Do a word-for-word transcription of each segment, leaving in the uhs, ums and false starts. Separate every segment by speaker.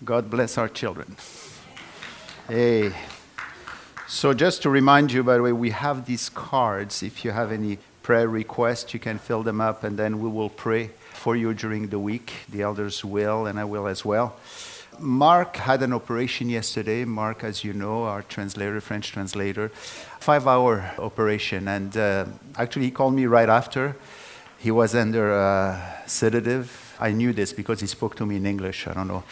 Speaker 1: God bless our children. Hey. So just to remind you, by the way, we have these cards. If you have any prayer requests, you can fill them up, and then we will pray for you during the week. The elders will, and I will as well. Mark had an operation yesterday. Mark, as you know, our translator, French translator, five-hour operation. And uh, actually, he called me right after. He was under uh, sedative. I knew this because he spoke to me in English. I don't know.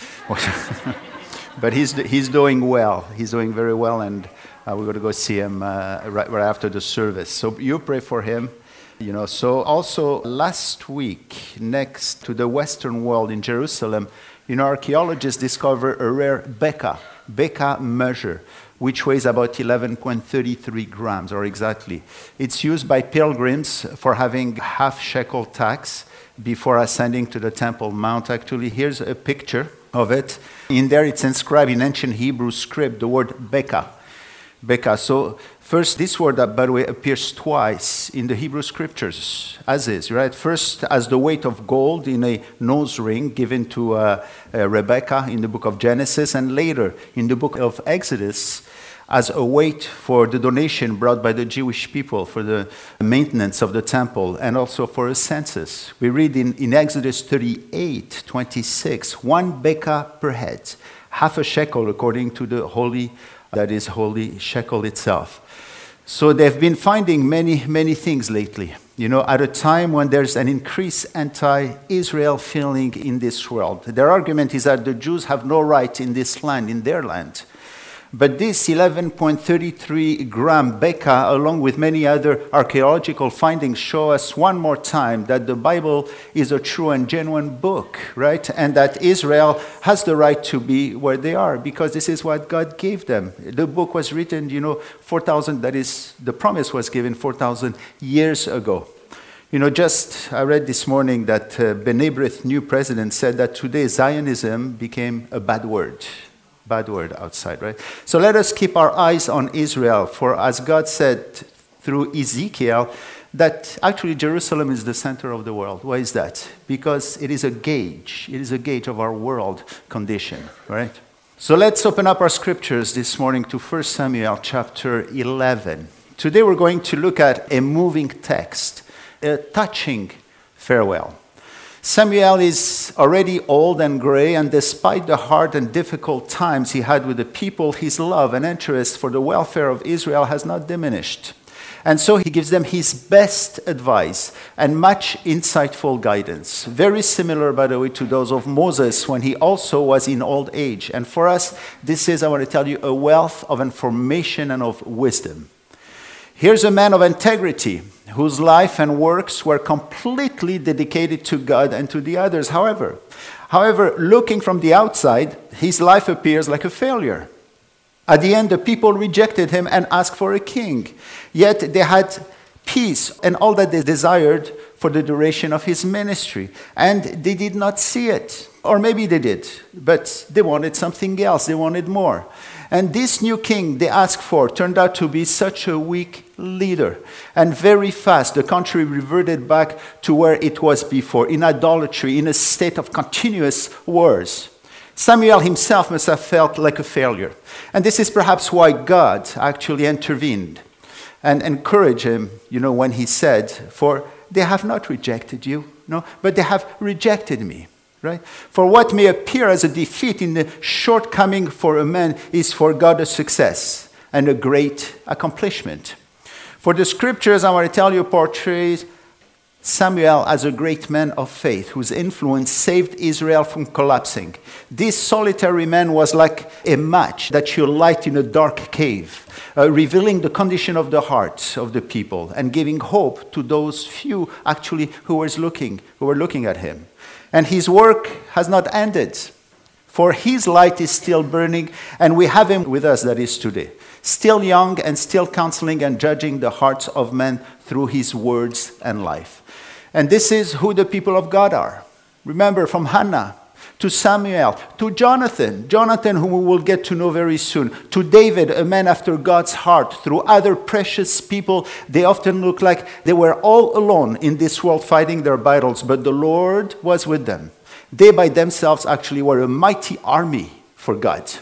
Speaker 1: But he's he's doing well. He's doing very well, and uh, we're going to go see him uh, right, right after the service. So you pray for him. You know. So also last week, next to the Western Wall in Jerusalem, you know, archaeologists discovered a rare Beka, Beka measure, which weighs about eleven point three three grams, or exactly. It's used by pilgrims for having half shekel tax before ascending to the Temple Mount. Actually, here's a picture of it. In there, it's inscribed in ancient Hebrew script, the word Beka. Beka. So first, this word, that, by the way, appears twice in the Hebrew scriptures, as is, right? First, as the weight of gold in a nose ring given to uh, uh, Rebekah in the book of Genesis, and later in the book of Exodus, as a weight for the donation brought by the Jewish people for the maintenance of the temple and also for a census. We read in, in Exodus thirty-eight twenty-six, one beka per head, half a shekel according to the holy, that is holy shekel itself. So they've been finding many, many things lately. You know, at a time when there's an increased anti-Israel feeling in this world. Their argument is that the Jews have no right in this land, in their land. But this eleven point three three gram Beka, along with many other archaeological findings, show us one more time that the Bible is a true and genuine book, right? And that Israel has the right to be where they are, because this is what God gave them. The book was written, you know, four thousand, that is, the promise was given four thousand years ago. You know, just, I read this morning that uh, B'nai B'rith, new president, said that today Zionism became a bad word. Bad word outside, right? So let us keep our eyes on Israel, for as God said through Ezekiel, that actually Jerusalem is the center of the world. Why is that? Because it is a gauge. It is a gauge of our world condition, right? So let's open up our scriptures this morning to First Samuel chapter eleven. Today we're going to look at a moving text, a touching farewell. Samuel is already old and gray, and despite the hard and difficult times he had with the people, his love and interest for the welfare of Israel has not diminished. And so he gives them his best advice and much insightful guidance. Very similar, by the way, to those of Moses when he also was in old age. And for us, this is, I want to tell you, a wealth of information and of wisdom. Here's a man of integrity whose life and works were completely dedicated to God and to the others. However, however, looking from the outside, his life appears like a failure. At the end, the people rejected him and asked for a king. Yet they had peace and all that they desired for the duration of his ministry. And they did not see it. Or maybe they did, but they wanted something else. They wanted more. And this new king they asked for turned out to be such a weak leader. And very fast, the country reverted back to where it was before, in idolatry, in a state of continuous wars. Samuel himself must have felt like a failure. And this is perhaps why God actually intervened and encouraged him, you know, when he said, for they have not rejected you, no, but they have rejected me. Right? For what may appear as a defeat in the shortcoming for a man is for God a success and a great accomplishment. For the scriptures, I want to tell you, portrays Samuel as a great man of faith whose influence saved Israel from collapsing. This solitary man was like a match that you light in a dark cave, uh, revealing the condition of the hearts of the people and giving hope to those few actually who was looking, who were looking at him. And his work has not ended, for his light is still burning, and we have him with us, that is today, still young and still counseling and judging the hearts of men through his words and life. And this is who the people of God are. Remember, from Hannah to Samuel, to Jonathan, Jonathan whom we will get to know very soon, to David, a man after God's heart, through other precious people. They often look like they were all alone in this world fighting their battles, but the Lord was with them. They by themselves actually were a mighty army for God.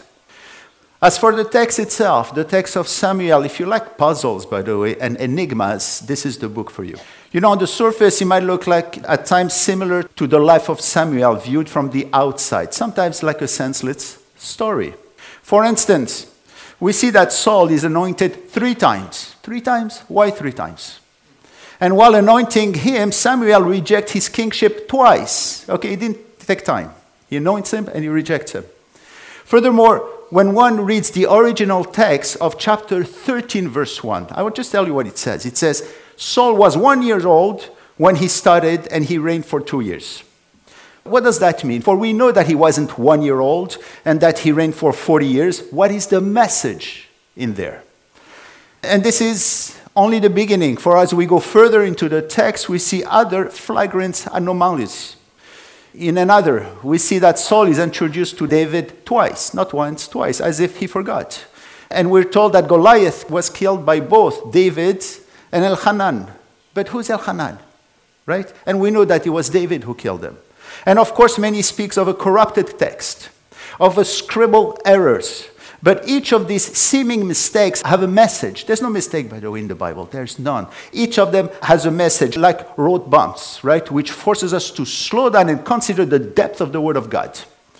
Speaker 1: As for the text itself, the text of Samuel, if you like puzzles, by the way, and enigmas, this is the book for you. You know, on the surface, it might look like, at times, similar to the life of Samuel viewed from the outside, sometimes like a senseless story. For instance, we see that Saul is anointed three times. Three times? Why three times? And while anointing him, Samuel rejects his kingship twice. Okay, it didn't take time. He anoints him and he rejects him. Furthermore, when one reads the original text of chapter thirteen, verse one, I will just tell you what it says. It says, Saul was one year old when he started, and he reigned for two years. What does that mean? For we know that he wasn't one year old and that he reigned for forty years. What is the message in there? And this is only the beginning. For as we go further into the text, we see other flagrant anomalies. In another, we see that Saul is introduced to David twice, not once, twice, as if he forgot. And we're told that Goliath was killed by both David and Elhanan. But who's Elhanan? Right? And we know that it was David who killed him. And of course, many speaks of a corrupted text, of a scribble errors. But each of these seeming mistakes have a message. There's no mistake, by the way, in the Bible. There's none. Each of them has a message, like road bumps, right? Which forces us to slow down and consider the depth of the Word of God.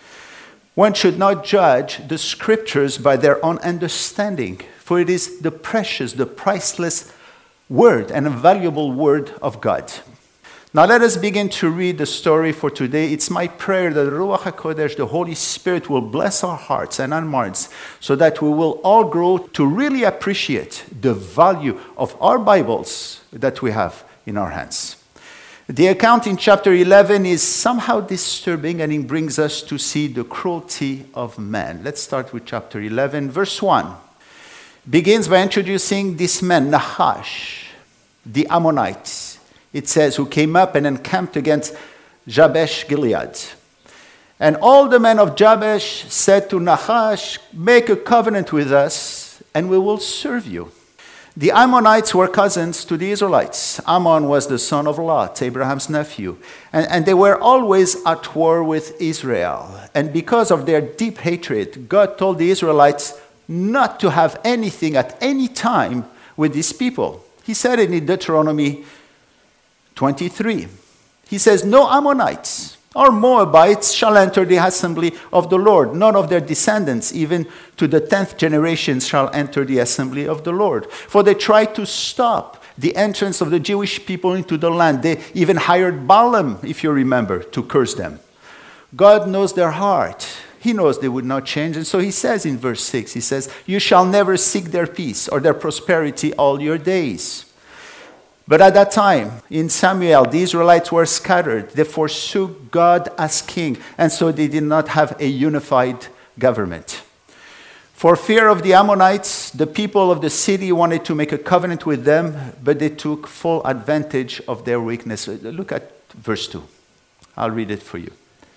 Speaker 1: One should not judge the Scriptures by their own understanding, for it is the precious, the priceless Word and a valuable Word of God. Now let us begin to read the story for today. It's my prayer that the Ruach HaKodesh, the Holy Spirit, will bless our hearts and our minds so that we will all grow to really appreciate the value of our Bibles that we have in our hands. The account in chapter eleven is somehow disturbing, and it brings us to see the cruelty of man. Let's start with chapter eleven, verse one. Begins by introducing this man, Nahash, the Ammonite. It says, who came up and encamped against Jabesh Gilead. And all the men of Jabesh said to Nahash, make a covenant with us, and we will serve you. The Ammonites were cousins to the Israelites. Ammon was the son of Lot, Abraham's nephew. And, and they were always at war with Israel. And because of their deep hatred, God told the Israelites not to have anything at any time with these people. He said it in Deuteronomy twenty-three. He says, no Ammonites or Moabites shall enter the assembly of the Lord. None of their descendants, even to the tenth generation, shall enter the assembly of the Lord. For they tried to stop the entrance of the Jewish people into the land. They even hired Balaam, if you remember, to curse them. God knows their heart. He knows they would not change. And so he says in verse six, he says, you shall never seek their peace or their prosperity all your days. But at that time, in Samuel, the Israelites were scattered. They forsook God as king, and so they did not have a unified government. For fear of the Ammonites, the people of the city wanted to make a covenant with them, but they took full advantage of their weakness. Look at verse two. I'll read it for you.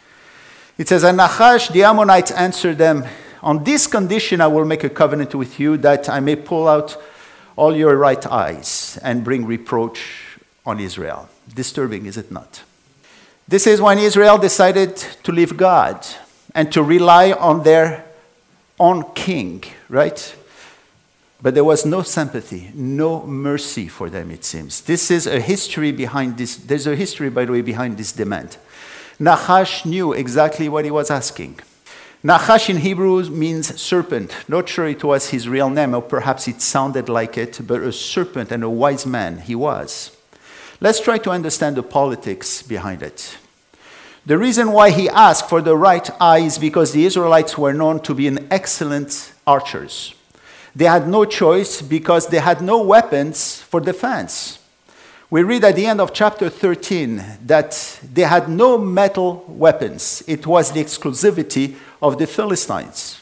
Speaker 1: It says, and Nahash, the Ammonites, answered them, on this condition I will make a covenant with you, that I may pull out all your right eyes and bring reproach on Israel. Disturbing, is it not? This is when Israel decided to leave God and to rely on their own king, right? But there was no sympathy, no mercy for them, it seems. This is a history behind this. There's a history, by the way, behind this demand. Nahash knew exactly what he was asking. Nahash in Hebrew means serpent. Not sure it was his real name, or perhaps it sounded like it, but a serpent and a wise man he was. Let's try to understand the politics behind it. The reason why he asked for the right eye is because the Israelites were known to be an excellent archers. They had no choice because they had no weapons for defense. We read at the end of chapter thirteen that they had no metal weapons. It was the exclusivity of the Philistines.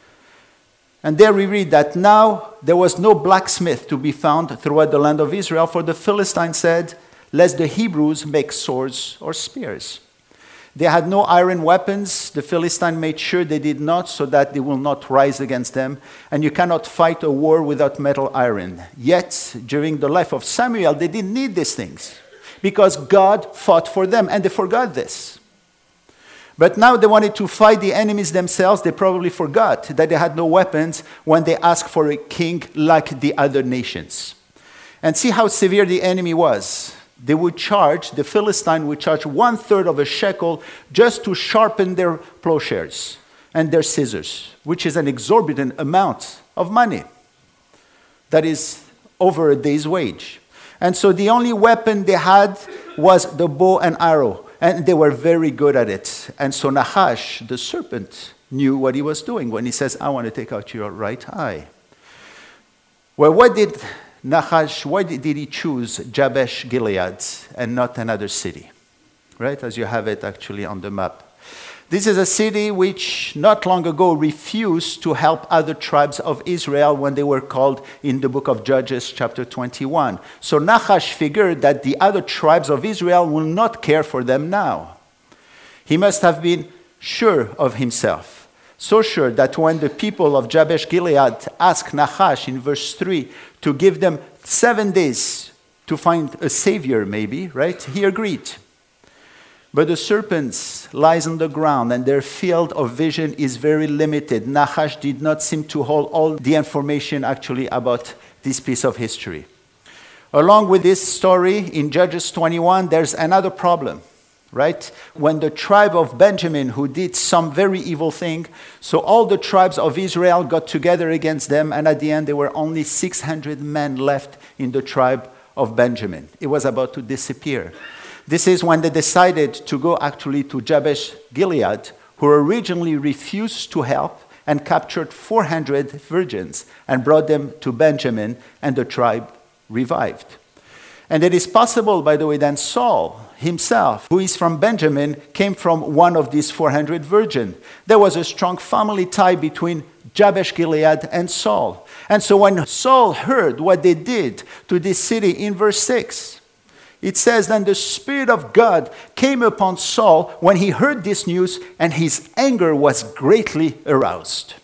Speaker 1: And there we read that now there was no blacksmith to be found throughout the land of Israel, for the Philistines said, lest the Hebrews make swords or spears. They had no iron weapons. The Philistines made sure they did not, so that they will not rise against them. And you cannot fight a war without metal iron. Yet, during the life of Samuel, they didn't need these things, because God fought for them, and they forgot this. But now they wanted to fight the enemies themselves. They probably forgot that they had no weapons when they asked for a king like the other nations. And see how severe the enemy was. They would charge, the Philistine would charge one third of a shekel just to sharpen their plowshares and their scissors, which is an exorbitant amount of money. That is over a day's wage. And so the only weapon they had was the bow and arrow. And they were very good at it. And so Nahash, the serpent, knew what he was doing when he says, I want to take out your right eye. Well, what did Nahash, why did he choose Jabesh Gilead and not another city? Right, as you have it actually on the map. This is a city which not long ago refused to help other tribes of Israel when they were called in the book of Judges chapter twenty-one. So Nahash figured that the other tribes of Israel will not care for them now. He must have been sure of himself. So sure that when the people of Jabesh Gilead asked Nahash in verse three to give them seven days to find a savior maybe, right? He agreed. But the serpents lies on the ground and their field of vision is very limited. Nahash did not seem to hold all the information actually about this piece of history. Along with this story in Judges twenty-one, there's another problem, right? When the tribe of Benjamin, who did some very evil thing, so all the tribes of Israel got together against them, and at the end there were only six hundred men left in the tribe of Benjamin. It was about to disappear. This is when they decided to go actually to Jabesh Gilead, who originally refused to help and captured four hundred virgins and brought them to Benjamin, and the tribe revived. And it is possible, by the way, that Saul himself, who is from Benjamin, came from one of these four hundred virgins. There was a strong family tie between Jabesh Gilead and Saul. And so when Saul heard what they did to this city in verse six, it says, then the Spirit of God came upon Saul when he heard this news, and his anger was greatly aroused.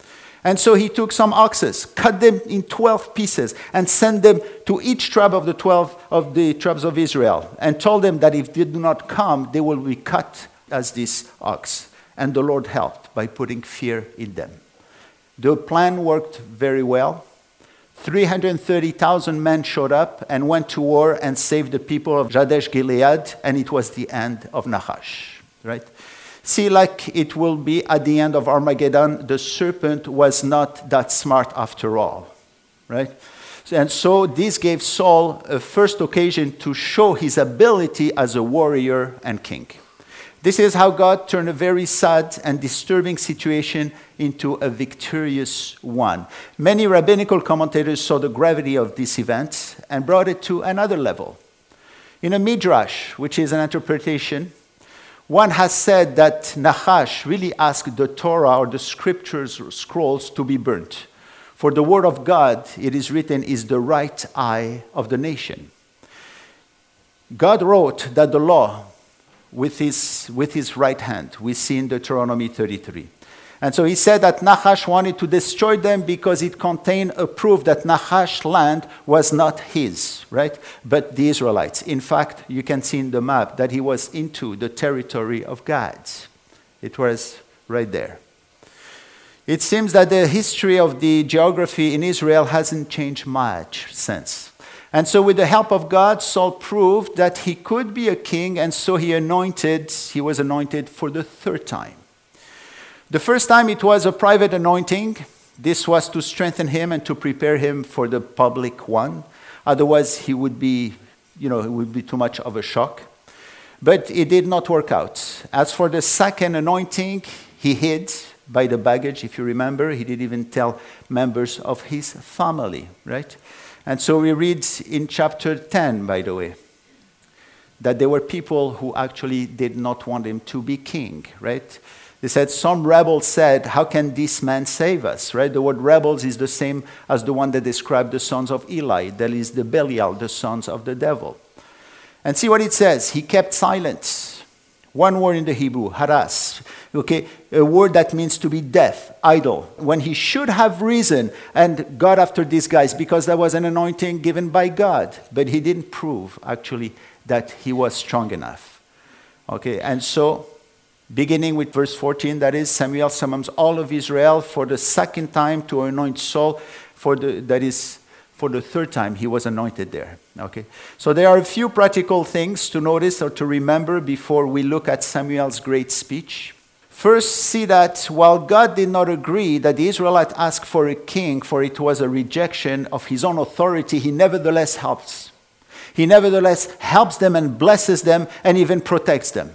Speaker 1: And so he took some oxes, cut them in twelve pieces, and sent them to each tribe of the twelve of the tribes of Israel, and told them that if they do not come, they will be cut as this ox. And the Lord helped by putting fear in them. The plan worked very well. three hundred thirty thousand men showed up and went to war and saved the people of Jabesh Gilead, and it was the end of Nahash, right? See, like it will be at the end of Armageddon, the serpent was not that smart after all, right? And so this gave Saul a first occasion to show his ability as a warrior and king. This is how God turned a very sad and disturbing situation into a victorious one. Many rabbinical commentators saw the gravity of this event and brought it to another level. In a midrash, which is an interpretation, one has said that Nahash really asked the Torah or the scriptures or scrolls to be burnt. For the word of God, it is written, is the right eye of the nation. God wrote that the law with his, with his right hand. We see in Deuteronomy thirty-three. And so he said that Nahash wanted to destroy them because it contained a proof that Nahash's land was not his, right? But the Israelites. In fact, you can see in the map that he was into the territory of God. It was right there. It seems that the history of the geography in Israel hasn't changed much since. And so with the help of God, Saul proved that he could be a king, and so he anointed, he was anointed for the third time. The first time it was a private anointing. This was to strengthen him and to prepare him for the public one. Otherwise, he would be, you know, it would be too much of a shock. But it did not work out. As for the second anointing, he hid by the baggage, if you remember. He didn't even tell members of his family, right? And so we read in chapter ten, by the way, that there were people who actually did not want him to be king, right? They said, some rebels said, how can this man save us, right? The word rebels is the same as the one that described the sons of Eli. That is the Belial, the sons of the devil. And see what it says. He kept silent. One word in the Hebrew, haras. Okay, a word that means to be deaf, idle. When he should have risen and got after these guys because there was an anointing given by God. But he didn't prove, actually, that he was strong enough. Okay, and so beginning with verse fourteen, that is, Samuel summons all of Israel for the second time to anoint Saul, for the, that is, for the third time he was anointed there. Okay, so there are a few practical things to notice or to remember before we look at Samuel's great speech. First, see that while God did not agree that the Israelites asked for a king, for it was a rejection of his own authority, he nevertheless helps. He nevertheless helps them and blesses them and even protects them.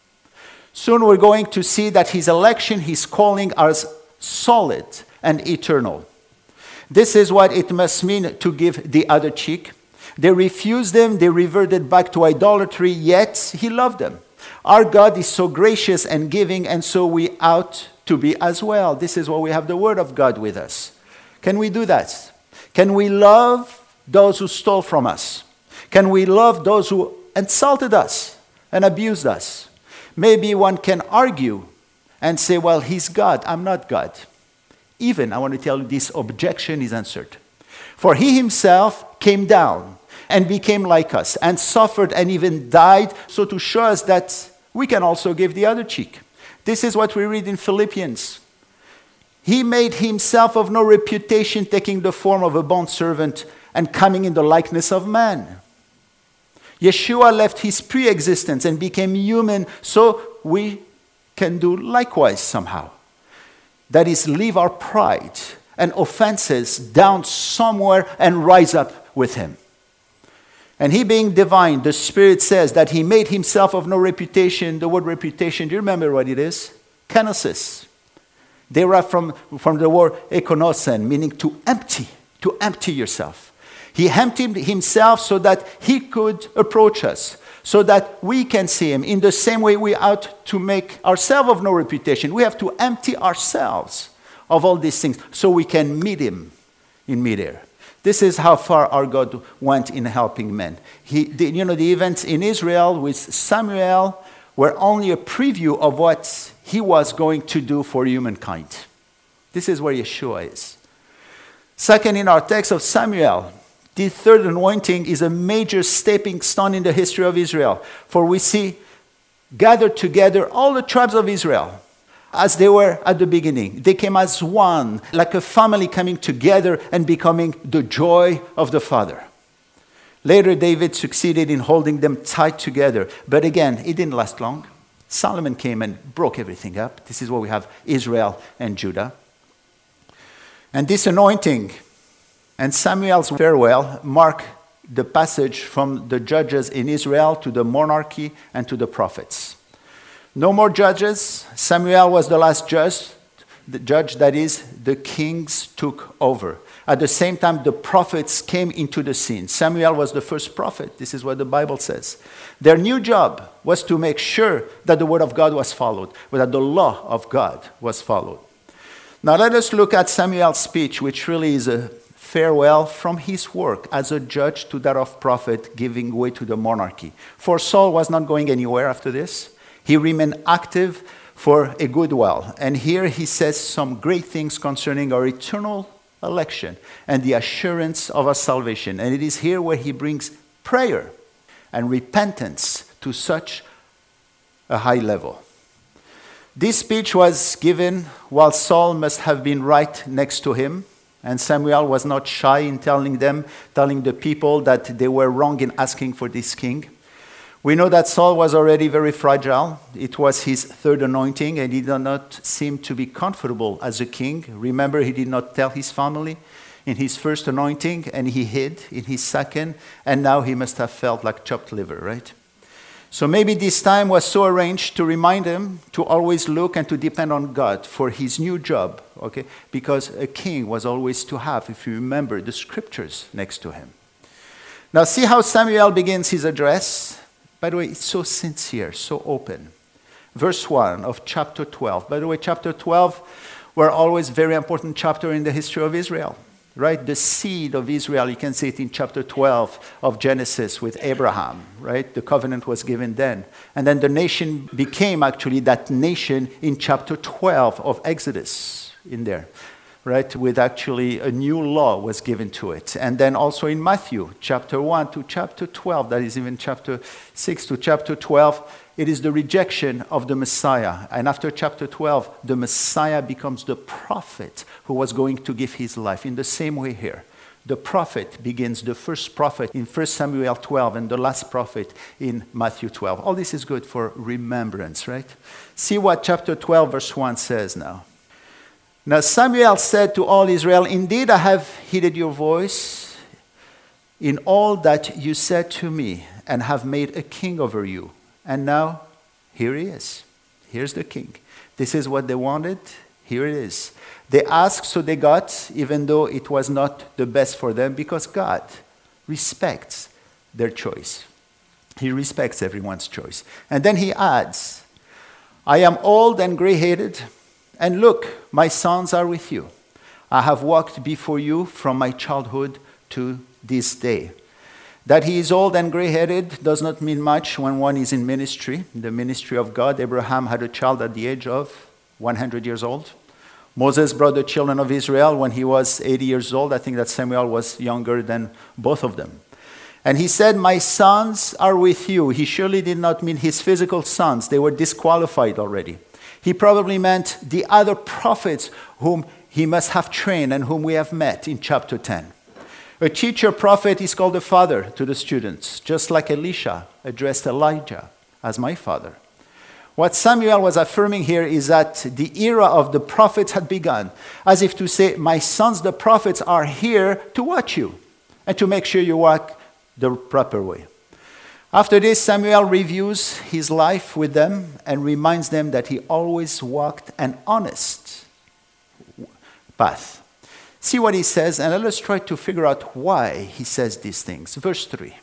Speaker 1: Soon we're going to see that his election, his calling are solid and eternal. This is what it must mean to give the other cheek. They refused him, they reverted back to idolatry, yet he loved them. Our God is so gracious and giving, and so we ought to be as well. This is why we have the Word of God with us. Can we do that? Can we love those who stole from us? Can we love those who insulted us and abused us? Maybe one can argue and say, well, he's God, I'm not God. Even, I want to tell you, this objection is answered. For he himself came down and became like us and suffered and even died, so to show us that we can also give the other cheek. This is what we read in Philippians. He made himself of no reputation, taking the form of a bondservant and coming in the likeness of man. Yeshua left his pre-existence and became human, so we can do likewise somehow. That is, leave our pride and offenses down somewhere and rise up with him. And he being divine, the Spirit says that he made himself of no reputation. The word reputation, do you remember what it is? Kenosis. Derive from, from the word ekonosen, meaning to empty, to empty yourself. He emptied himself so that he could approach us, so that we can see him. In the same way we ought to make ourselves of no reputation. We have to empty ourselves of all these things so we can meet him in midair. This is how far our God went in helping men. He, the, you know, the events in Israel with Samuel were only a preview of what he was going to do for humankind. This is where Yeshua is. Second, in our text of Samuel, the third anointing is a major stepping stone in the history of Israel. For we see gathered together all the tribes of Israel as they were at the beginning. They came as one, like a family coming together and becoming the joy of the Father. Later, David succeeded in holding them tight together. But again, it didn't last long. Solomon came and broke everything up. This is where we have Israel and Judah. And this anointing and Samuel's farewell mark the passage from the judges in Israel to the monarchy and to the prophets. No more judges. Samuel was the last judge. The judge, that is, the kings took over. At the same time, the prophets came into the scene. Samuel was the first prophet. This is what the Bible says. Their new job was to make sure that the word of God was followed, that the law of God was followed. Now let us look at Samuel's speech, which really is a farewell from his work as a judge to that of prophet, giving way to the monarchy. For Saul was not going anywhere after this. He remained active for a good while. And here he says some great things concerning our eternal election and the assurance of our salvation. And it is here where he brings prayer and repentance to such a high level. This speech was given while Saul must have been right next to him. And Samuel was not shy in telling them, telling the people that they were wrong in asking for this king. We know that Saul was already very fragile. It was his third anointing, and he did not seem to be comfortable as a king. Remember, he did not tell his family in his first anointing, and he hid in his second, and now he must have felt like chopped liver, right? So maybe this time was so arranged to remind him to always look and to depend on God for his new job, okay? Because a king was always to have, if you remember, the scriptures next to him. Now see how Samuel begins his address. By the way, it's so sincere, so open. Verse one of chapter twelve. By the way, chapter twelve were always very important chapter in the history of Israel, right? The seed of Israel, you can see it in chapter twelve of Genesis with Abraham, right? The covenant was given then. And then the nation became actually that nation in chapter twelve of Exodus in there. Right, with actually a new law was given to it. And then also in Matthew, chapter one to chapter twelve, that is even chapter six to chapter twelve, it is the rejection of the Messiah. And after chapter twelve, the Messiah becomes the prophet who was going to give his life. In the same way here, the prophet begins, the first prophet in First Samuel twelve and the last prophet in Matthew twelve. All this is good for remembrance, right? See what chapter twelve verse one says now. Now Samuel said to all Israel, "Indeed I have heeded your voice in all that you said to me, and have made a king over you. And now, here he is. Here's the king. This is what they wanted. Here it is. They asked, so they got, even though it was not the best for them, because God respects their choice. He respects everyone's choice." And then he adds, "I am old and gray-headed, and look, my sons are with you. I have walked before you from my childhood to this day." That he is old and gray-headed does not mean much when one is in ministry, the ministry of God. Abraham had a child at the age of one hundred years old. Moses brought the children of Israel when he was eighty years old. I think that Samuel was younger than both of them. And he said, "My sons are with you." He surely did not mean his physical sons. They were disqualified already. He probably meant the other prophets whom he must have trained and whom we have met in chapter ten. A teacher prophet is called a father to the students, just like Elisha addressed Elijah as my father. What Samuel was affirming here is that the era of the prophets had begun, as if to say, "My sons, the prophets, are here to watch you and to make sure you walk the proper way." After this, Samuel reviews his life with them and reminds them that he always walked an honest path. See what he says, and let us try to figure out why he says these things. Verse three.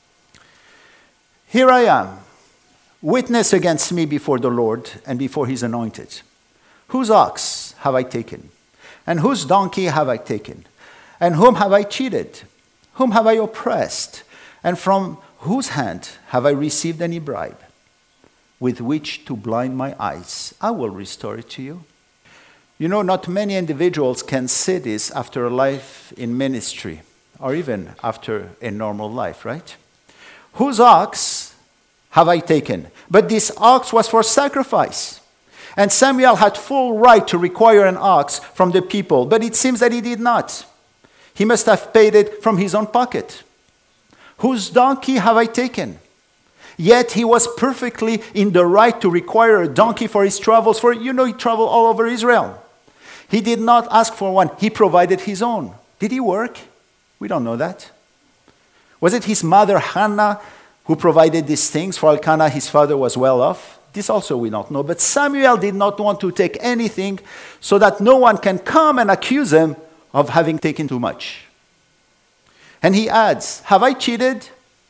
Speaker 1: "Here I am, witness against me before the Lord and before his anointed. Whose ox have I taken? And whose donkey have I taken? And whom have I cheated? Whom have I oppressed? And from whose hand have I received any bribe? With which to blind my eyes, I will restore it to you." You know, not many individuals can say this after a life in ministry, or even after a normal life, right? Whose ox have I taken? But this ox was for sacrifice. And Samuel had full right to require an ox from the people, but it seems that he did not. He must have paid it from his own pocket. Whose donkey have I taken? Yet he was perfectly in the right to require a donkey for his travels, for you know he traveled all over Israel. He did not ask for one. He provided his own. Did he work? We don't know that. Was it his mother Hannah who provided these things? For Elkanah, his father, was well off. This also we don't know. But Samuel did not want to take anything so that no one can come and accuse him of having taken too much. And he adds, "Have I cheated?"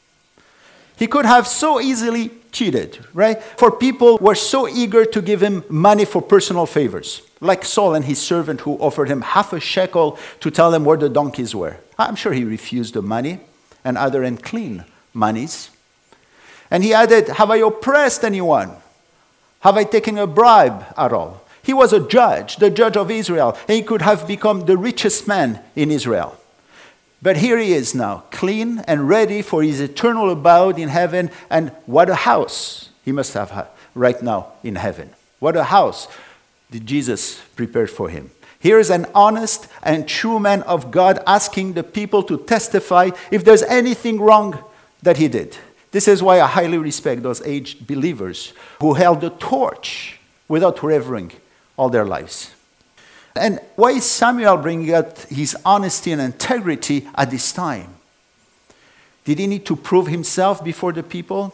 Speaker 1: He could have so easily cheated, right? For people were so eager to give him money for personal favors, like Saul and his servant who offered him half a shekel to tell him where the donkeys were. I'm sure he refused the money and other unclean monies. And he added, "Have I oppressed anyone? Have I taken a bribe at all?" He was a judge, the judge of Israel, and he could have become the richest man in Israel. But here he is now, clean and ready for his eternal abode in heaven. And what a house he must have right now in heaven. What a house did Jesus prepare for him. Here is an honest and true man of God asking the people to testify if there's anything wrong that he did. This is why I highly respect those aged believers who held the torch without wavering all their lives. And why is Samuel bringing out his honesty and integrity at this time? Did he need to prove himself before the people?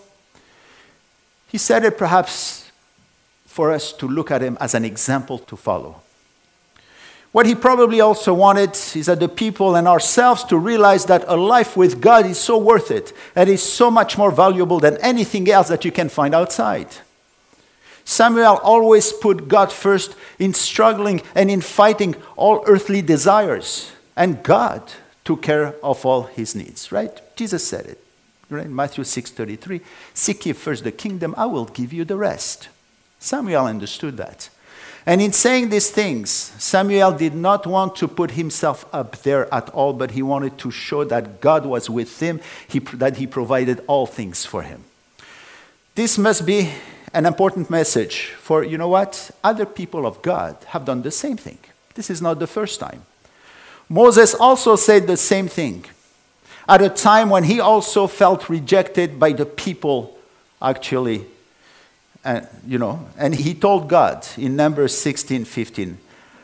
Speaker 1: He said it perhaps for us to look at him as an example to follow. What he probably also wanted is that the people and ourselves to realize that a life with God is so worth it and is so much more valuable than anything else that you can find outside. Samuel always put God first in struggling and in fighting all earthly desires. And God took care of all his needs, right? Jesus said it, right? Matthew six thirty-three, "Seek ye first the kingdom, I will give you the rest." Samuel understood that. And in saying these things, Samuel did not want to put himself up there at all, but he wanted to show that God was with him, he, that he provided all things for him. This must be an important message, for you know what? Other people of God have done the same thing. This is not the first time. Moses also said the same thing at a time when he also felt rejected by the people, actually, uh, you know, and he told God in Numbers sixteen fifteen,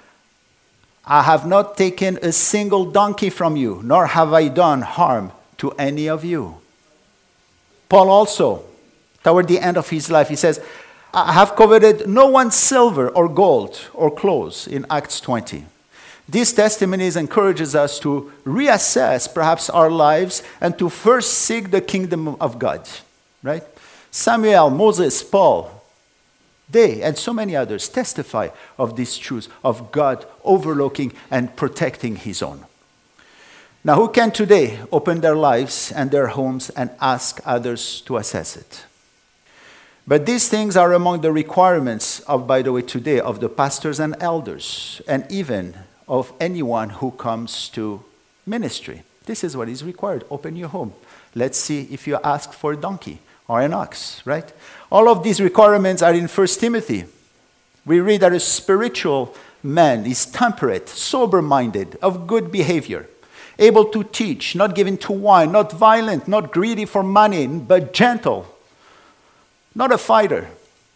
Speaker 1: I have not taken a single donkey from you, nor have I done harm to any of you. Paul also, toward the end of his life, he says, I have coveted no one's silver or gold or clothes in Acts twenty. These testimonies encourages us to reassess perhaps our lives and to first seek the kingdom of God, right? Samuel, Moses, Paul, they and so many others testify of these truths of God overlooking and protecting his own. Now, who can today open their lives and their homes and ask others to assess it? But these things are among the requirements of, by the way, today, of the pastors and elders, and even of anyone who comes to ministry. This is what is required. Open your home. Let's see if you ask for a donkey or an ox, right? All of these requirements are in First Timothy. We read that a spiritual man is temperate, sober-minded, of good behavior, able to teach, not given to wine, not violent, not greedy for money, but gentle, not a fighter.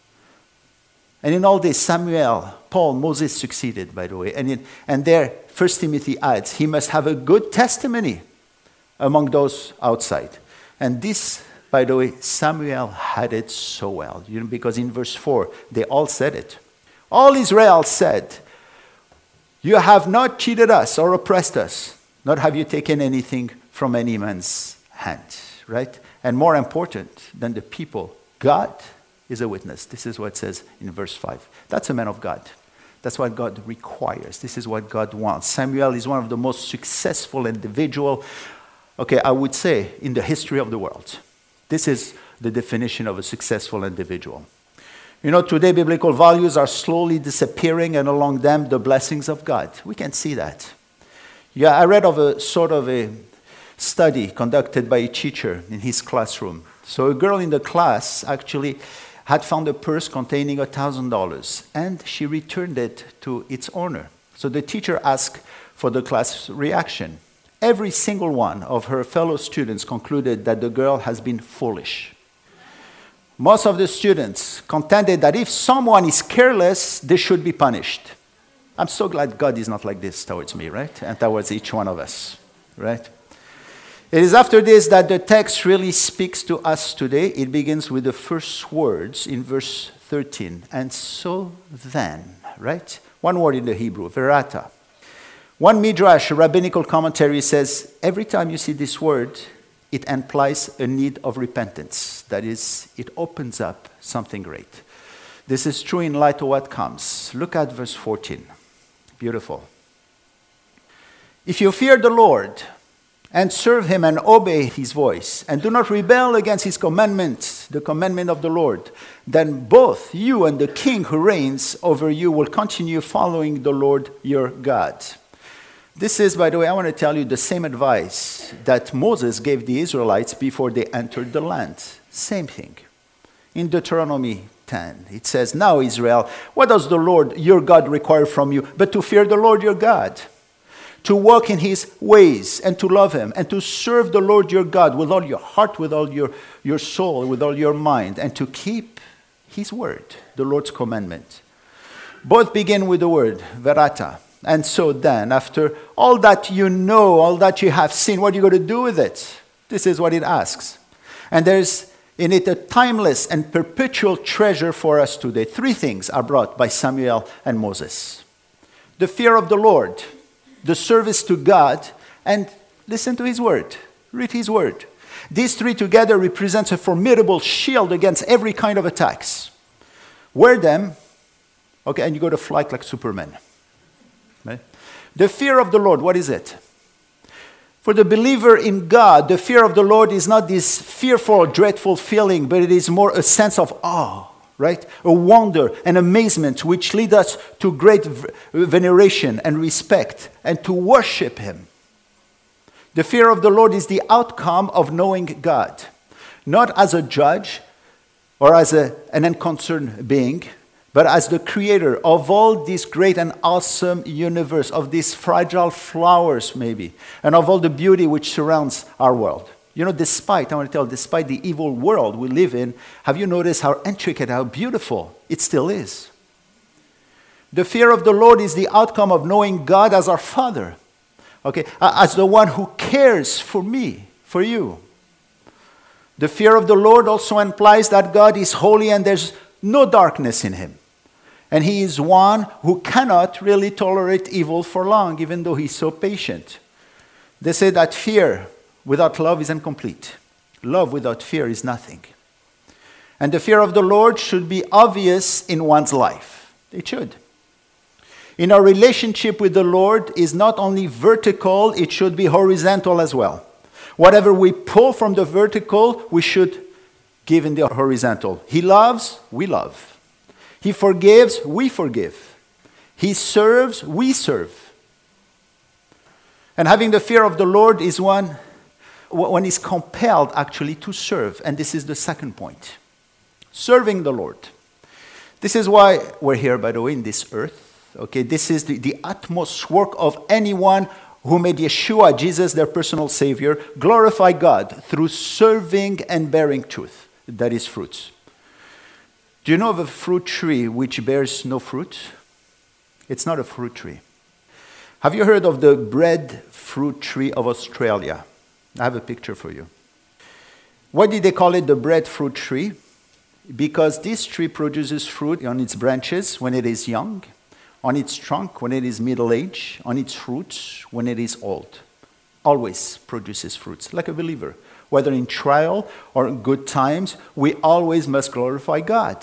Speaker 1: And in all this, Samuel, Paul, Moses succeeded, by the way. And, in, and there, First Timothy adds, he must have a good testimony among those outside. And this, by the way, Samuel had it so well. You know, because in verse four, they all said it. All Israel said, you have not cheated us or oppressed us, nor have you taken anything from any man's hand, right? And more important than the people, God is a witness. This is what it says in verse five. That's a man of God. That's what God requires. This is what God wants. Samuel is one of the most successful individuals, okay, I would say, in the history of the world. This is the definition of a successful individual. You know, today biblical values are slowly disappearing, and along them, the blessings of God. We can see that. Yeah, I read of a sort of a study conducted by a teacher in his classroom. So a girl in the class actually had found a purse containing one thousand dollars, and she returned it to its owner. So the teacher asked for the class reaction. Every single one of her fellow students concluded that the girl has been foolish. Most of the students contended that if someone is careless, they should be punished. I'm so glad God is not like this towards me, right? And towards each one of us, right? It is after this that the text really speaks to us today. It begins with the first words in verse thirteen. And so then, right? One word in the Hebrew, verata. One midrash, a rabbinical commentary, says, every time you see this word, it implies a need of repentance. That is, it opens up something great. This is true in light of what comes. Look at verse fourteen. Beautiful. If you fear the Lord and serve him and obey his voice, and do not rebel against his commandment, the commandment of the Lord, then both you and the king who reigns over you will continue following the Lord your God. This is, by the way, I want to tell you the same advice that Moses gave the Israelites before they entered the land. Same thing. In Deuteronomy ten, it says, now Israel, what does the Lord your God require from you but to fear the Lord your God, to walk in his ways and to love him and to serve the Lord your God with all your heart, with all your, your soul, with all your mind, and to keep his word, the Lord's commandment. Both begin with the word, verata. And so then, after all that you know, all that you have seen, what are you going to do with it? This is what it asks. And there's in it a timeless and perpetual treasure for us today. Three things are brought by Samuel and Moses. The fear of the Lord, the service to God, and listen to his word. Read his word. These three together represent a formidable shield against every kind of attacks. Wear them, okay, and you go to flight like Superman. Right? The fear of the Lord, what is it? For the believer in God, the fear of the Lord is not this fearful, dreadful feeling, but it is more a sense of awe, right? A wonder and amazement which lead us to great veneration and respect and to worship him. The fear of the Lord is the outcome of knowing God, not as a judge, or as a, an unconcerned being, but as the creator of all this great and awesome universe, of these fragile flowers maybe, and of all the beauty which surrounds our world. You know, despite, I want to tell, despite the evil world we live in, have you noticed how intricate, how beautiful it still is? The fear of the Lord is the outcome of knowing God as our Father, okay, as the one who cares for me, for you. The fear of the Lord also implies that God is holy and there's no darkness in him. And he is one who cannot really tolerate evil for long, even though he's so patient. They say that fear without love is incomplete. Love without fear is nothing. And the fear of the Lord should be obvious in one's life. It should. In our relationship with the Lord is not only vertical, it should be horizontal as well. Whatever we pull from the vertical, we should give in the horizontal. He loves, we love. He forgives, we forgive. He serves, we serve. And having the fear of the Lord is one, one is compelled actually to serve. And this is the second point. Serving the Lord. This is why we're here, by the way, in this earth. Okay, this is the, the utmost work of anyone who made Yeshua, Jesus, their personal Savior, glorify God through serving and bearing truth. That is fruits. Do you know of a fruit tree which bears no fruit? It's not a fruit tree. Have you heard of the breadfruit tree of Australia? I have a picture for you. Why did they call it the breadfruit tree? Because this tree produces fruit on its branches when it is young, on its trunk when it is middle-aged, on its roots when it is old. Always produces fruits, like a believer. Whether in trial or in good times, we always must glorify God.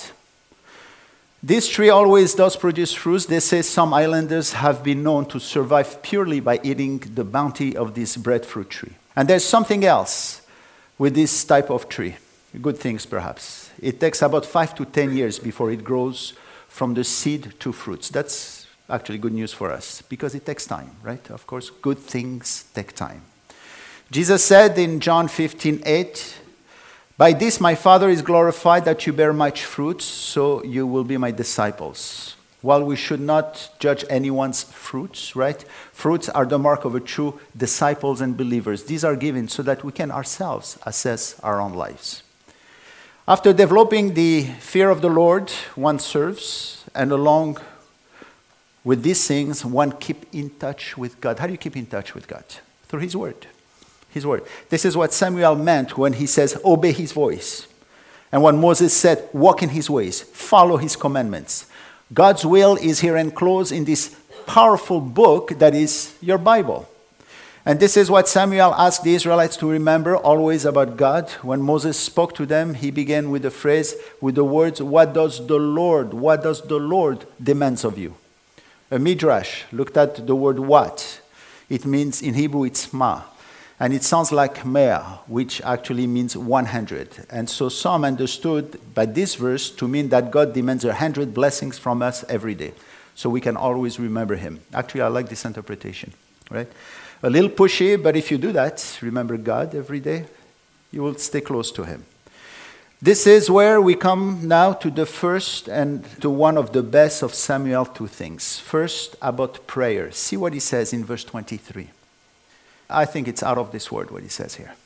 Speaker 1: This tree always does produce fruits. They say some islanders have been known to survive purely by eating the bounty of this breadfruit tree. And there's something else with this type of tree. Good things, perhaps. It takes about five to ten years before it grows from the seed to fruits. That's actually good news for us because it takes time, right? Of course, good things take time. Jesus said in John fifteen eight, "By this my Father is glorified, that you bear much fruit, so you will be my disciples." While we should not judge anyone's fruits, right? Fruits are the mark of a true disciples and believers. These are given so that we can ourselves assess our own lives. After developing the fear of the Lord, one serves, and along with these things, one keep in touch with God. How do you keep in touch with God? Through His Word. His Word. This is what Samuel meant when he says, obey His voice. And when Moses said, walk in His ways, follow His commandments. God's will is here enclosed in this powerful book that is your Bible. And this is what Samuel asked the Israelites to remember always about God. When Moses spoke to them, he began with the phrase, with the words, what does the Lord, what does the Lord demands of you? A midrash looked at the word what. It means, in Hebrew, it's ma. And it sounds like mea, which actually means one hundred. And so some understood by this verse to mean that God demands one hundred blessings from us every day. So we can always remember Him. Actually, I like this interpretation, right? A little pushy, but if you do that, remember God every day, you will stay close to Him. This is where we come now to the first and to one of the best of Samuel two things. First, about prayer. See what he says in verse twenty-three. I think it's out of this world what he says here.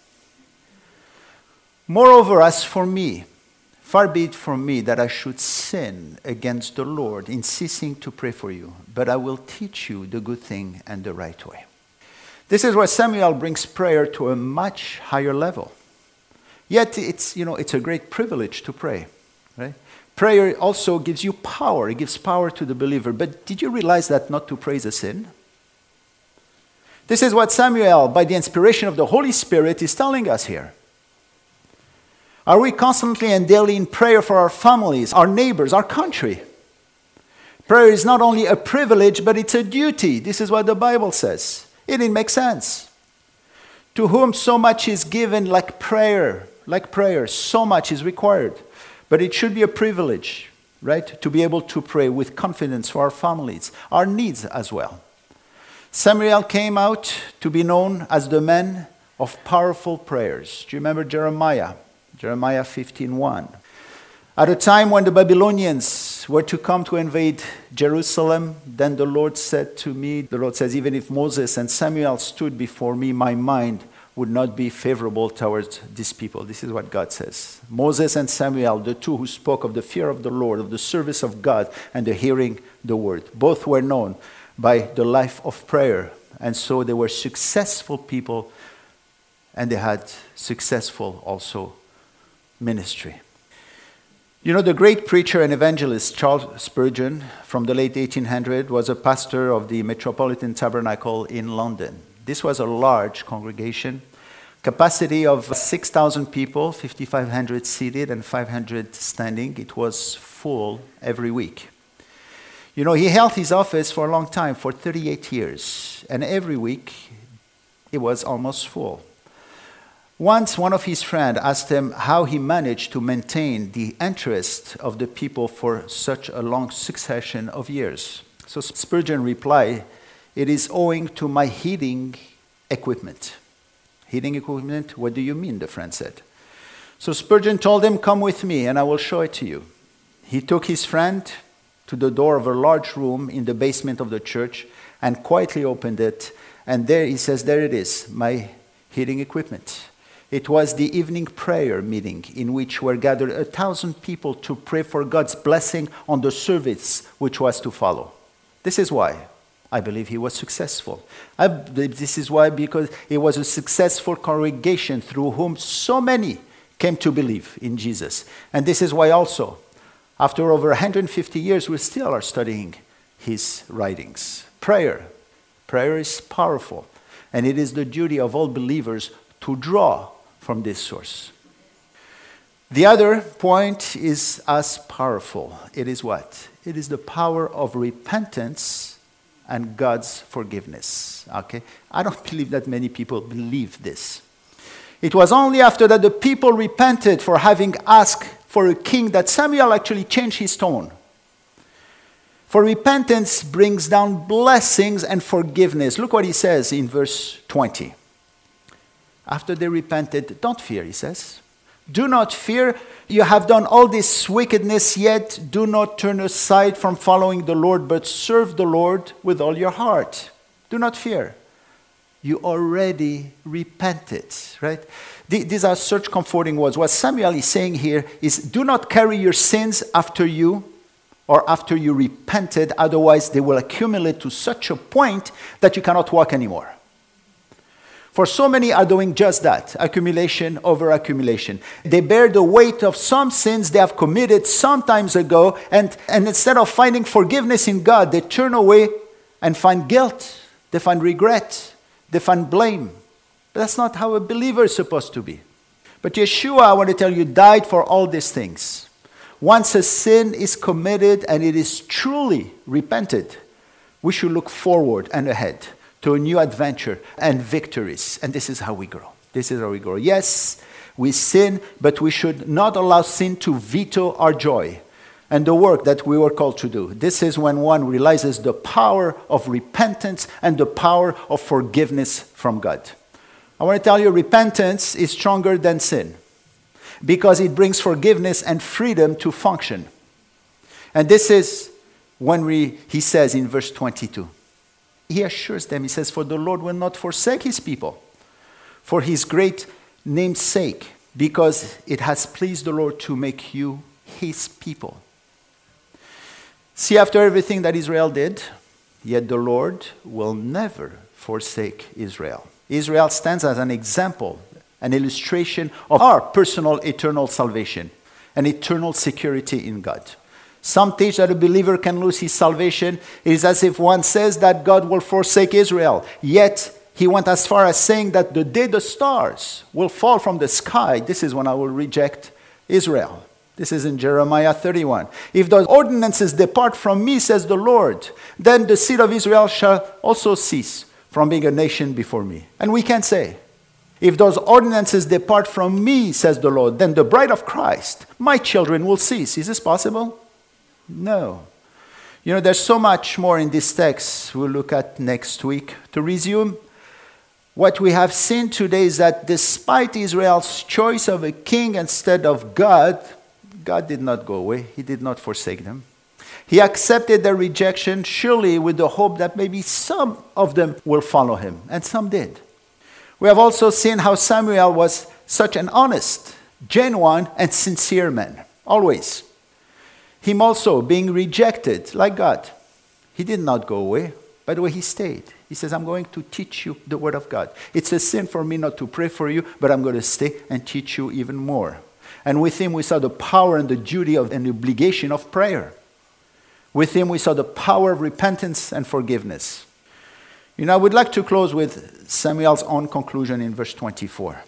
Speaker 1: Moreover, as for me, far be it from me that I should sin against the Lord in ceasing to pray for you, but I will teach you the good thing and the right way. This is where Samuel brings prayer to a much higher level. Yet it's, you know, it's a great privilege to pray, right? Prayer also gives you power. It gives power to the believer. But did you realize that not to pray is a sin? This is what Samuel, by the inspiration of the Holy Spirit, is telling us here. Are we constantly and daily in prayer for our families, our neighbors, our country? Prayer is not only a privilege, but it's a duty. This is what the Bible says. It makes sense. To whom so much is given, like prayer, like prayer, so much is required. But it should be a privilege, right? To be able to pray with confidence for our families, our needs as well. Samuel came out to be known as the man of powerful prayers. Do you remember Jeremiah? Jeremiah fifteen one. At a time when the Babylonians were to come to invade Jerusalem, then the Lord said to me, the Lord says, even if Moses and Samuel stood before me, my mind would not be favorable towards these people. This is what God says. Moses and Samuel, the two who spoke of the fear of the Lord, of the service of God, and the hearing the word. Both were known by the life of prayer. And so they were successful people, and they had successful also ministry. You know, the great preacher and evangelist Charles Spurgeon from the late eighteen hundreds was a pastor of the Metropolitan Tabernacle in London. This was a large congregation, capacity of six thousand people, five thousand five hundred seated and five hundred standing. It was full every week. You know, he held his office for a long time, for thirty-eight years, and every week it was almost full. Once one of his friends asked him how he managed to maintain the interest of the people for such a long succession of years. So Spurgeon replied, "It is owing to my heating equipment." Heating equipment? What do you mean? The friend said. So Spurgeon told him, "Come with me and I will show it to you." He took his friend to the door of a large room in the basement of the church and quietly opened it. And there he says, "There it is, my heating equipment." It was the evening prayer meeting in which were gathered a thousand people to pray for God's blessing on the service which was to follow. This is why I believe he was successful. I believe this is why, because it was a successful congregation through whom so many came to believe in Jesus. And this is why also, after over one hundred fifty years, we still are studying his writings. Prayer. Prayer is powerful. And it is the duty of all believers to draw from this source. The other point is as powerful. It is what? It is the power of repentance and God's forgiveness. Okay? I don't believe that many people believe this. It was only after that the people repented for having asked for a king that Samuel actually changed his tone. For repentance brings down blessings and forgiveness. Look what he says in verse twenty. After they repented, don't fear, he says. Do not fear. You have done all this wickedness, yet do not turn aside from following the Lord, but serve the Lord with all your heart. Do not fear. You already repented, right? These are such comforting words. What Samuel is saying here is, do not carry your sins after you or after you repented, otherwise they will accumulate to such a point that you cannot walk anymore. For so many are doing just that, accumulation over accumulation. They bear the weight of some sins they have committed some times ago, and, and instead of finding forgiveness in God, they turn away and find guilt. They find regret. They find blame. But that's not how a believer is supposed to be. But Yeshua, I want to tell you, died for all these things. Once a sin is committed and it is truly repented, we should look forward and ahead to a new adventure and victories. And this is how we grow. This is how we grow. Yes, we sin, but we should not allow sin to veto our joy and the work that we were called to do. This is when one realizes the power of repentance and the power of forgiveness from God. I want to tell you, repentance is stronger than sin because it brings forgiveness and freedom to function. And this is when we, he says in verse twenty-two, he assures them, he says, for the Lord will not forsake his people for his great name's sake, because it has pleased the Lord to make you his people. See, after everything that Israel did, yet the Lord will never forsake Israel. Israel stands as an example, an illustration of our personal eternal salvation and eternal security in God. Some teach that a believer can lose his salvation. It is as if one says that God will forsake Israel. Yet, he went as far as saying that the day the stars will fall from the sky, this is when I will reject Israel. This is in Jeremiah thirty-one. If those ordinances depart from me, says the Lord, then the seed of Israel shall also cease from being a nation before me. And we can say, if those ordinances depart from me, says the Lord, then the bride of Christ, my children, will cease. Is this possible? No. You know, there's so much more in this text we'll look at next week. To resume, what we have seen today is that despite Israel's choice of a king instead of God, God did not go away. He did not forsake them. He accepted their rejection, surely with the hope that maybe some of them will follow him. And some did. We have also seen how Samuel was such an honest, genuine, and sincere man. Always. Him also being rejected like God. He did not go away. By the way, he stayed. He says, I'm going to teach you the word of God. It's a sin for me not to pray for you, but I'm going to stay and teach you even more. And with him we saw the power and the duty of an obligation of prayer. With him we saw the power of repentance and forgiveness. You know, I would like to close with Samuel's own conclusion in verse twenty-four.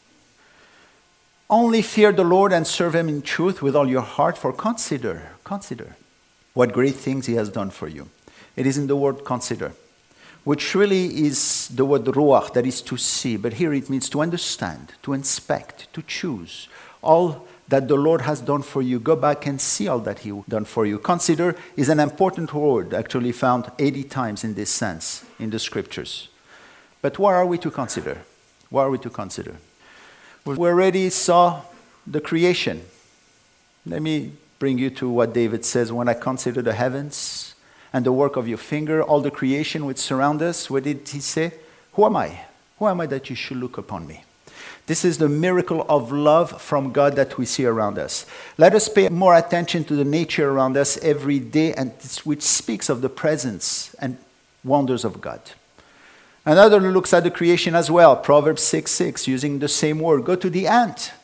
Speaker 1: Only fear the Lord and serve him in truth with all your heart, for consider, consider what great things he has done for you. It is in the word consider, which really is the word ruach, that is to see. But here it means to understand, to inspect, to choose all that the Lord has done for you. Go back and see all that he has done for you. Consider is an important word, actually found eighty times in this sense in the scriptures. But what are we to consider? What are we to consider? We already saw the creation. Let me bring you to what David says, when I consider the heavens and the work of your finger, all the creation which surround us. What did he say? Who am I? Who am I that you should look upon me? This is the miracle of love from God that we see around us. Let us pay more attention to the nature around us every day, and which speaks of the presence and wonders of God. Another looks at the creation as well. Proverbs six six, using the same word. Go to the ant.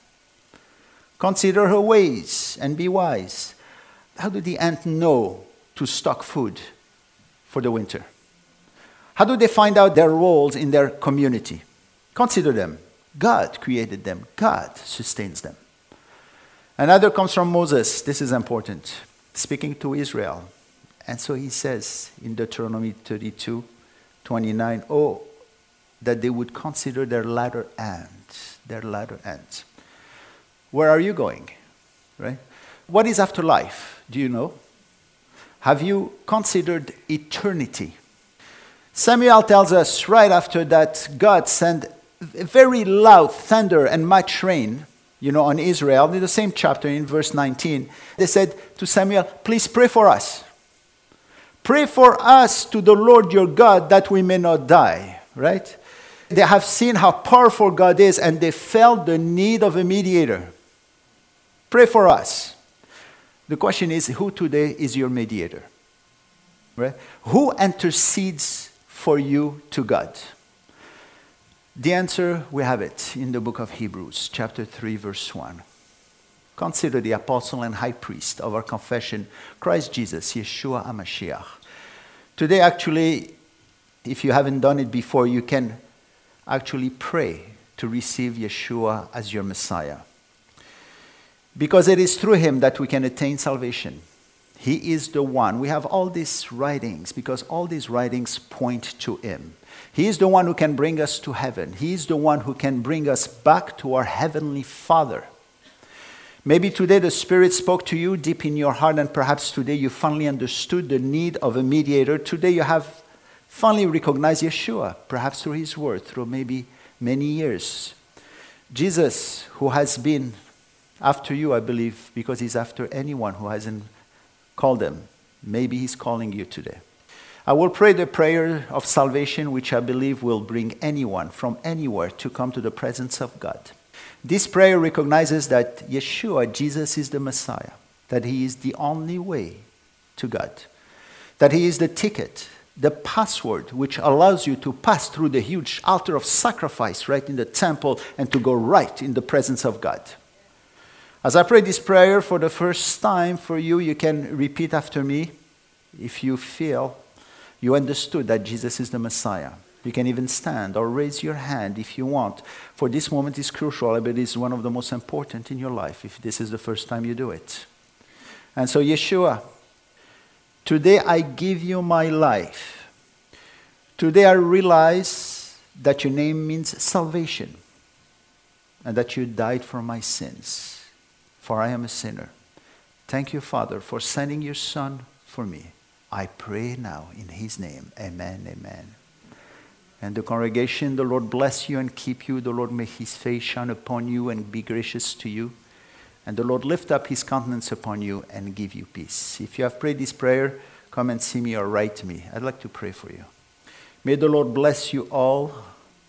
Speaker 1: Consider her ways and be wise. How did the ant know to stock food for the winter? How do they find out their roles in their community? Consider them. God created them. God sustains them. Another comes from Moses. This is important. Speaking to Israel. And so he says in Deuteronomy thirty-two twenty-nine, oh, that they would consider their latter end. Their latter end. Where are you going? Right? What is afterlife? Do you know? Have you considered eternity? Samuel tells us right after that God sent a very loud thunder and much rain, you know, on Israel. In the same chapter, in verse nineteen, they said to Samuel, please pray for us. Pray for us to the Lord your God that we may not die, right? They have seen how powerful God is, and they felt the need of a mediator. Pray for us. The question is, who today is your mediator? Right? Who intercedes for you to God? The answer, we have it in the book of Hebrews, chapter three, verse one. Consider the apostle and high priest of our confession, Christ Jesus, Yeshua HaMashiach. Today, actually, if you haven't done it before, you can actually pray to receive Yeshua as your Messiah. Because it is through him that we can attain salvation. He is the one. We have all these writings because all these writings point to him. He is the one who can bring us to heaven. He is the one who can bring us back to our heavenly Father. Maybe today the Spirit spoke to you deep in your heart, and perhaps today you finally understood the need of a mediator. Today you have finally recognized Yeshua, perhaps through his word, through maybe many years. Jesus, who has been after you, I believe, because he's after anyone who hasn't called him. Maybe he's calling you today. I will pray the prayer of salvation, which I believe will bring anyone from anywhere to come to the presence of God. This prayer recognizes that Yeshua, Jesus, is the Messiah, that he is the only way to God, that he is the ticket, the password, which allows you to pass through the huge altar of sacrifice right in the temple and to go right in the presence of God. As I pray this prayer for the first time for you, you can repeat after me if you feel you understood that Jesus is the Messiah. You can even stand or raise your hand if you want. For this moment is crucial, but it is one of the most important in your life if this is the first time you do it. And so, Yeshua, today I give you my life. Today I realize that your name means salvation and that you died for my sins. For I am a sinner. Thank you, Father, for sending your Son for me. I pray now in his name. Amen, amen. And the congregation, the Lord bless you and keep you. The Lord make his face shine upon you and be gracious to you. and the Lord lift up his countenance upon you and give you peace. If you have prayed this prayer, come and see me or write to me. I'd like to pray for you. May the Lord bless you all